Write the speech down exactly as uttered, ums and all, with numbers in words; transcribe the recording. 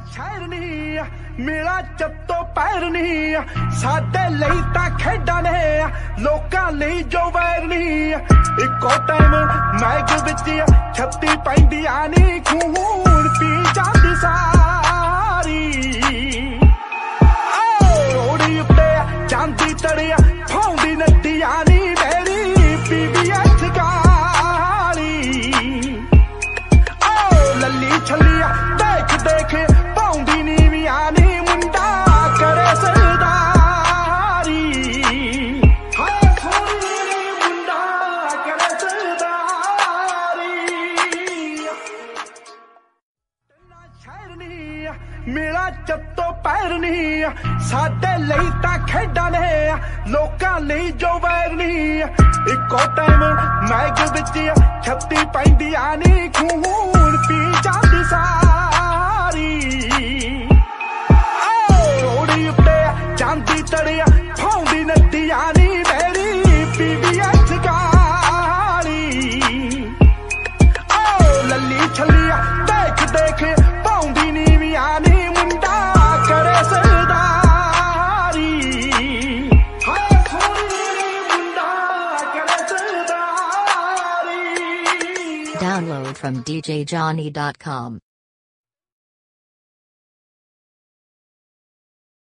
ਸ਼ਹਿਰ ਨੀ ਮੇਰਾ ਚੱਤੋ ਪੈਰ ਨੀ ਸਾਡੇ ਲਈ ਤਾਂ ਖੇਡਾਂ ਨੇ ਲੋਕਾਂ ਲਈ ਜੋ ਵੈਰ ਨੀ ਇੱਕੋ ਟਾਈਮ ਮੈਗ ਵਿੱਚ ਛੱਤੀ ਪੈਂਦੀਆਂ ਨੀ ਖੂਨ ਪੀ ਜਾਂਦੀ ਸਾਰੀ ਰੋੜੀ ਉੱਤੇ ਜਾਂਦੀ ਤੜਿਆ ਫਾਉਂਦੀ ਨੱਤੀਆਂ ਨੀ ਮੇਰੀ ਪੀਬੀਐਸ ਗਾਲੀ ਲੱਲੀ ਛੱਲੀਆ ਦੇਖ ਦੇਖ ਪਾਉਂਦੀ ਨੀਵੀਆਂ ਨੀ ਮੁੰਡਾ ਕਰੇ ਸਰਦਾਰੀ ਹਾਏ ਸੋਹਣੀ ਮੁੰਡਾ ਕਰੇ ਸਰਦਾਰੀ ਤੇਨਾ ਸ਼ਹਿਰ ਨੀ ਮੇਰਾ ਚੱਤੋ ਪੈਰ ਨੀ ਸਾਡੇ ਲਈ ਤਾਂ ਖੇਡਾਂ ਨੇ ਲੋਕਾਂ ਲਈ ਜੋ ਵੈਰ ਨੀ ਇੱਕੋ ਟਾਈਮ ਮੈਗ ਵਿੱਚ ਛੱਤੀ ਪੈਂਦੀਆਂ ਨੀ ਖੂਨ ਪੀ ਜਾਂਦੀ ਸਾਰੀ ਰੋੜੀ ਉੱਤੇ ਜਾਂਦੀ ਤੜਿਆ ਫਾਉਂਦੀ ਨੱਤੀਆਂ ਨੀ ਮੇਰੀ ਪੀਬੀਐਸ ਗਾਲੀ ਲੱਲੀ ਛੱਲੀਆ ਦੇਖ ਦੇਖ ਪਾਉਂਦੀ ਨੀਵੀਆਂ ਨੀ ਮੁੰਡਾ ਕਰੇ ਸਰਦਾਰੀ ਹਾਏ ਸੋਹਣੀ ਮੁੰਡਾ ਕਰੇ ਸਰਦਾਰੀ Download from d j johnny dot com